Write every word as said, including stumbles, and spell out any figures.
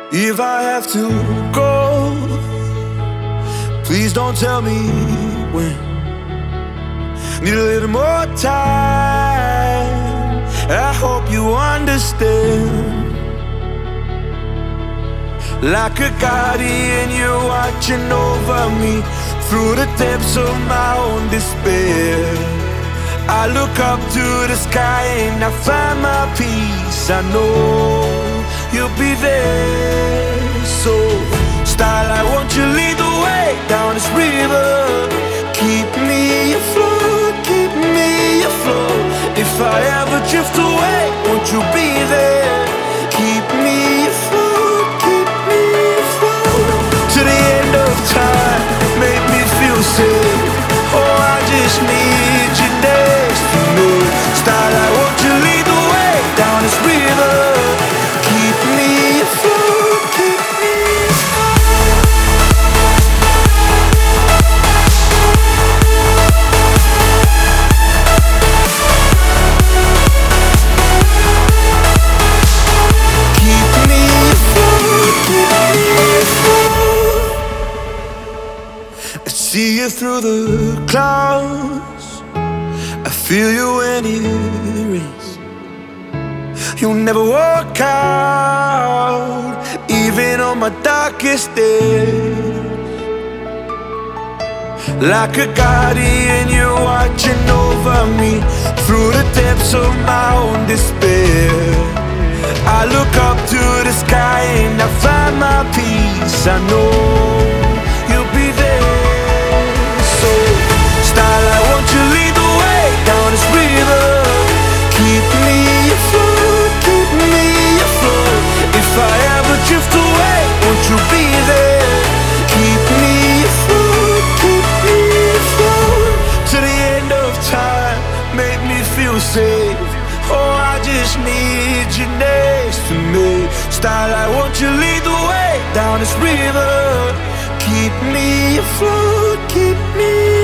If I have to go, please don't tell me when. Need a little more time. I hope you understand. Like a guardian, you're watching over me through the depths of my own despair. I look up to the sky and I find my peace. I know you'll be there. So, Starlight, won't you lead the way down this river? Keep me afloat, keep me afloat. If I ever drift away, won't you be there? Keep me afloat, keep me afloat. To the end of time, make me feel safe. Oh, I just need you next to me. Starlight, won't you lead the way down this river? Keep me afloat, keep me Keep me afloat, keep me afloat. I see you through the clouds, I feel you when it rains. You'll never walk out, even on my darkest days. Like a guardian, you're watching over me through the depths of my own despair. I look up to the sky and I find my peace. I know you'll be there. So, Starlight, won't you lead the way down this river? Keep me afloat, keep me afloat. If I ever drift away, won't you be there? Keep me afloat, keep me afloat. To the end of time, make me feel safe. Oh, I just need you next to me. Starlight, won't you lead the way down this river? Keep me afloat, keep me